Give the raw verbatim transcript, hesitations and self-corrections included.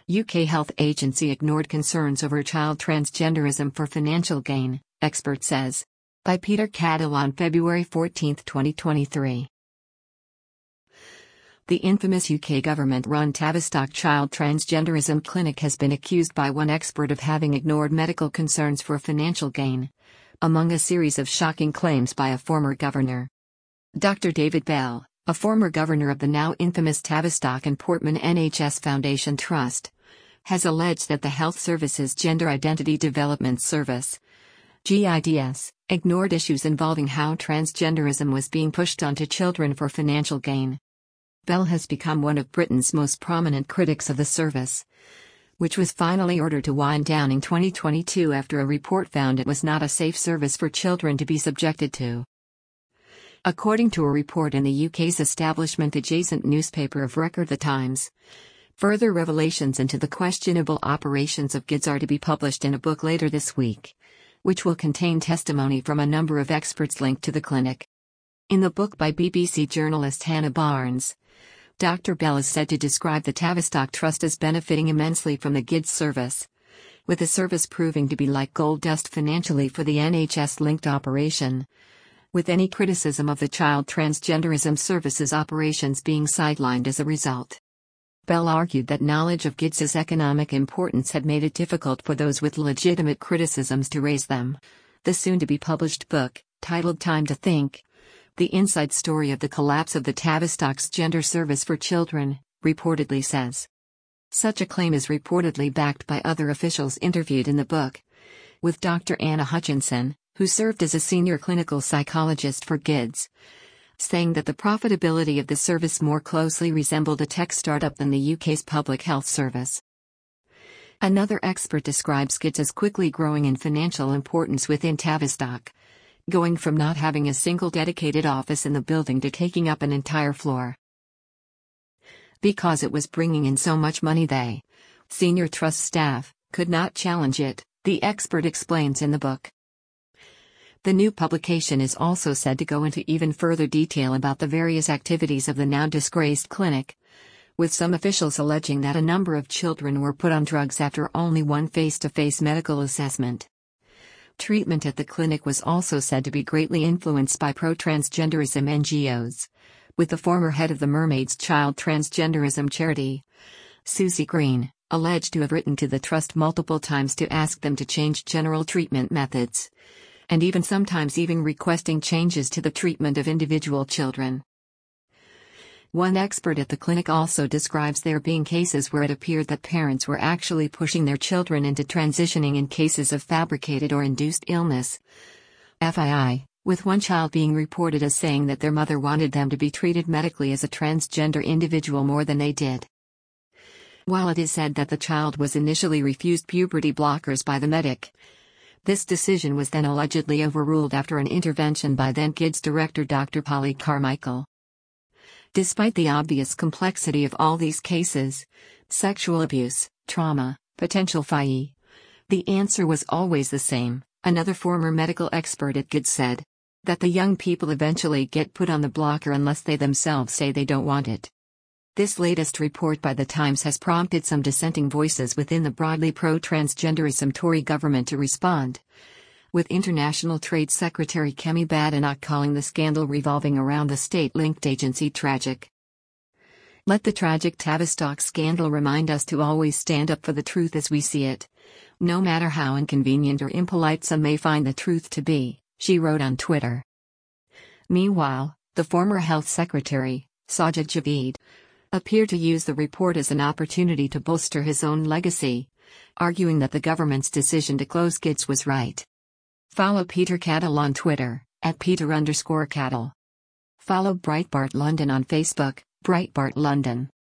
U K health agency ignored concerns over child transgenderism for financial gain, expert says. By Peter Cadell on February fourteenth, twenty twenty-three. The infamous U K government-run Tavistock Child Transgenderism Clinic has been accused by one expert of having ignored medical concerns for financial gain, among a series of shocking claims by a former governor. Doctor David Bell, a former governor of the now infamous Tavistock and Portman N H S Foundation Trust, has alleged that the Health Services Gender Identity Development Service, G I D S, ignored issues involving how transgenderism was being pushed onto children for financial gain. Bell has become one of Britain's most prominent critics of the service, which was finally ordered to wind down in twenty twenty-two after a report found it was not a safe service for children to be subjected to. According to a report in the U K's establishment-adjacent newspaper of record The Times, further revelations into the questionable operations of G I D S are to be published in a book later this week, which will contain testimony from a number of experts linked to the clinic. In the book by B B C journalist Hannah Barnes, Doctor Bell is said to describe the Tavistock Trust as benefiting immensely from the G I D S service, with the service proving to be like gold dust financially for the N H S-linked operation, with any criticism of the child transgenderism service's operations being sidelined as a result. Bell argued that knowledge of G I D S's economic importance had made it difficult for those with legitimate criticisms to raise them. The soon-to-be-published book, titled Time to Think, The Inside Story of the Collapse of the Tavistock's Gender Service for Children, reportedly says. Such a claim is reportedly backed by other officials interviewed in the book, with Doctor Anna Hutchinson, who served as a senior clinical psychologist for G I D S, saying that the profitability of the service more closely resembled a tech startup than the U K's public health service. Another expert describes G I D S as quickly growing in financial importance within Tavistock, going from not having a single dedicated office in the building to taking up an entire floor. Because it was bringing in so much money, they, senior trust staff, could not challenge it, the expert explains in the book. The new publication is also said to go into even further detail about the various activities of the now disgraced clinic, with some officials alleging that a number of children were put on drugs after only one face-to-face medical assessment. Treatment at the clinic was also said to be greatly influenced by pro-transgenderism N G Os, with the former head of the Mermaids Child Transgenderism Charity, Susie Green, alleged to have written to the trust multiple times to ask them to change general treatment methods, and even sometimes even requesting changes to the treatment of individual children. One expert at the clinic also describes there being cases where it appeared that parents were actually pushing their children into transitioning in cases of fabricated or induced illness. F Y I, with one child being reported as saying that their mother wanted them to be treated medically as a transgender individual more than they did. While it is said that the child was initially refused puberty blockers by the medic, this decision was then allegedly overruled after an intervention by then G I D S director Doctor Polly Carmichael. Despite the obvious complexity of all these cases, sexual abuse, trauma, potential F Y I, the answer was always the same, another former medical expert at G I D S said, that the young people eventually get put on the blocker unless they themselves say they don't want it. This latest report by The Times has prompted some dissenting voices within the broadly pro-transgenderism Tory government to respond, with International Trade Secretary Kemi Badenoch calling the scandal revolving around the state-linked agency tragic. Let the tragic Tavistock scandal remind us to always stand up for the truth as we see it, no matter how inconvenient or impolite some may find the truth to be, she wrote on Twitter. Meanwhile, the former health secretary, Sajid Javid, appeared to use the report as an opportunity to bolster his own legacy, arguing that the government's decision to close G I D S was right. Follow Peter Cadell on Twitter, at Peter underscore Cadell. Follow Breitbart London on Facebook, Breitbart London.